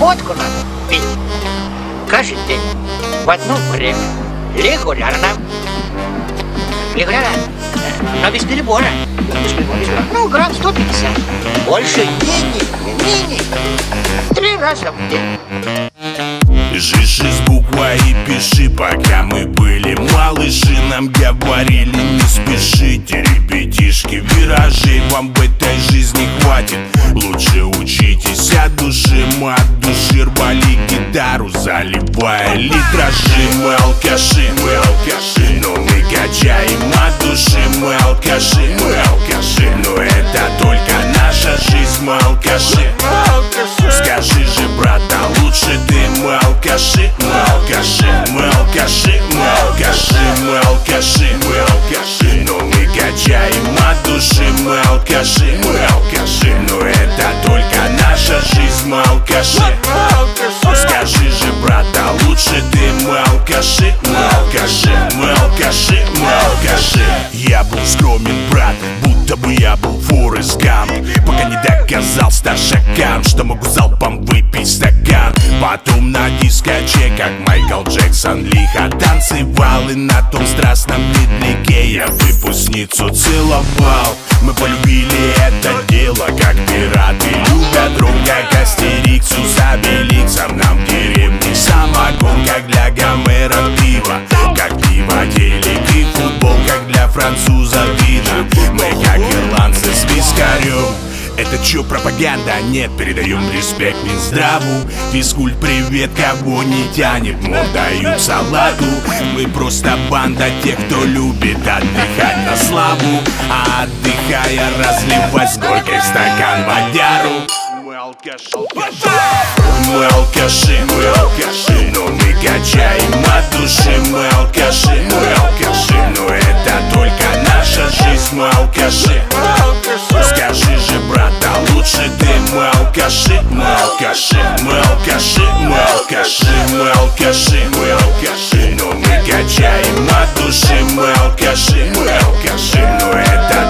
Водку надо пить каждый день, в одно время, регулярно, но без перебора. Ну, грамм 150. Больше не. 3 раза в день. Жиши с буквой и пиши. Пока мы были малыши, нам говорили: не спешите, ребятишки, виражей вам в этой жизни хватит. Лучше учитесь от души, мы от души рвали гитару, заливая литражи. Мы алкаши, но мы качаем от души. Мы алкаши, но это только наша жизнь. Мы алкаши, скажи же, брат, а лучше ты? Мы алкаши, мы алкаши, но мы качаем от души. Мы алкаши, но это только наша жизнь. Мы алкаши, скажи же, брат, а лучше ты? Мы алкаши, мы алкаши. Я был скромен, брат, будто бы я был Форест Гамп, пока не доказал старшакам, что могу залпом выпить стакан. Потом на дискоче, как Майкл Джексон, лихо танцевал, и на том страстном медляке я выпускницу целовал. Мы полюбили это дело, как пираты любят друг, как Астерикс с Обеликсом. Нам в деревне самогон, как для Гомера пиво, как пиво, телек и футбол, как для француза вина. Мы как ирландцы с вискарем. Это чё, пропаганда? Нет, передаем респект Минздраву. Физкульт, привет, кого не тянет, мол, дают салату. Мы просто банда тех, кто любит отдыхать на славу, а отдыхая разливать с горькой стакан водяру. Мы алкаши, но мы качаем от души. Мы алкаши, но это только наша жизнь. Мы алкаши, скажи же, брат, а лучше ты? Мы алкаши, но мы качаем от души. Мы алкаши, но это